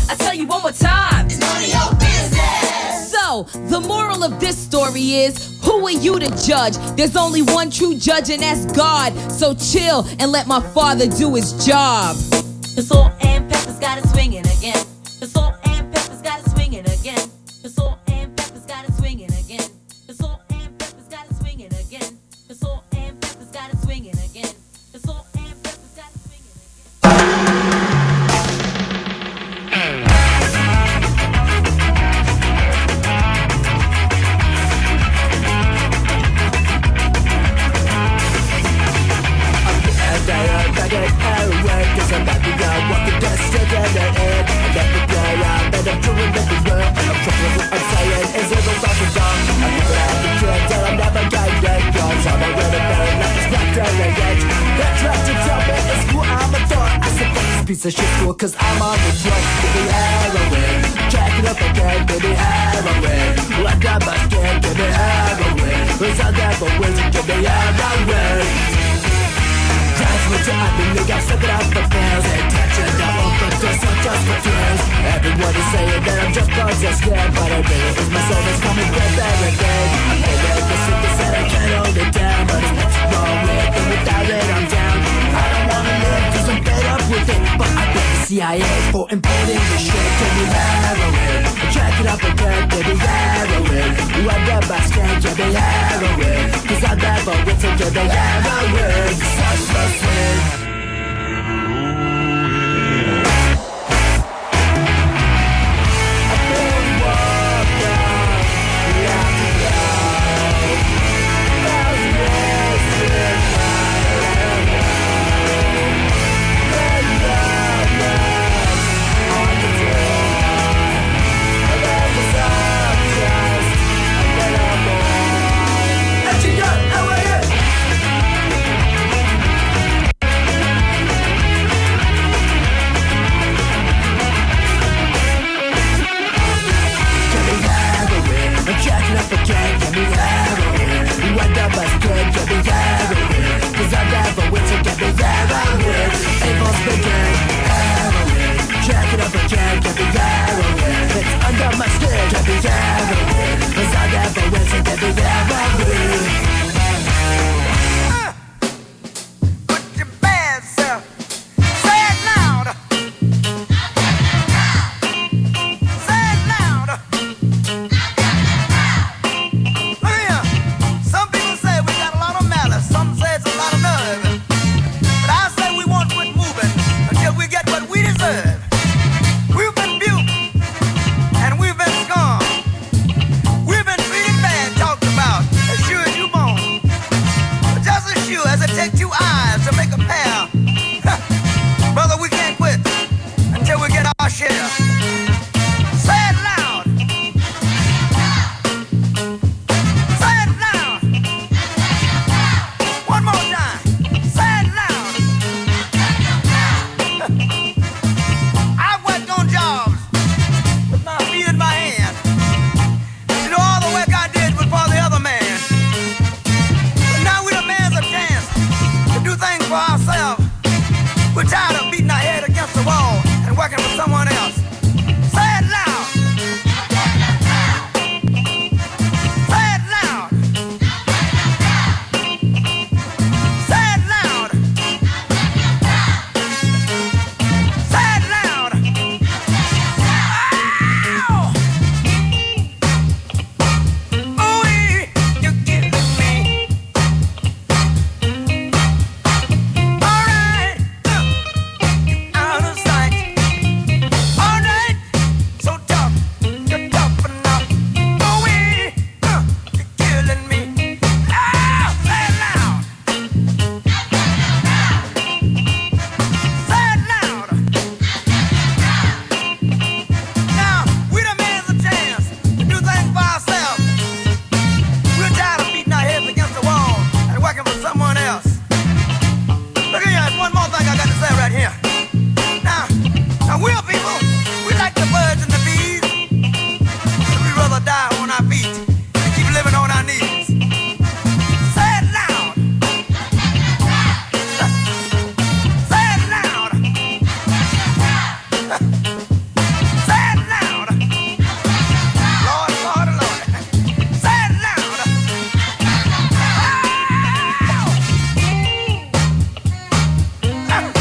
I tell you one more time, it's none of your business. So, the moral of this story is, who are you to judge? There's only one true judge, and that's God. So chill and let my Father do his job. The Salt and Peppers got it swinging again. The Salt and Peppers got it swinging again. The Salt and Peppers got it swinging again. The Salt and Peppers got it swinging again. The Salt and Peppers got it swinging again. The Salt and Peppers got it swinging again. Piece of shit school, cause I'm on the drug. Give me heroin, jack it up again. Give me heroin, like I must get. Give me heroin, cause I never will. Give me heroin. That's what I've been looking. I'm sucking out the pills. Attention, double, but this not just for thrills. Everyone is saying that I'm just scared, but I really is my soul that's coming right there again. I'm feeling the sickness that I can't hold it down, but it's nothing wrong with it. Without it, I'm down. I don't wanna live cause I'm fed up with it, but I bet the CIA for importing this shit. Give me heroin, jack it up again. Give me heroin, run the basket. Give me heroin, cause I never will to give me heroin. Such a sin.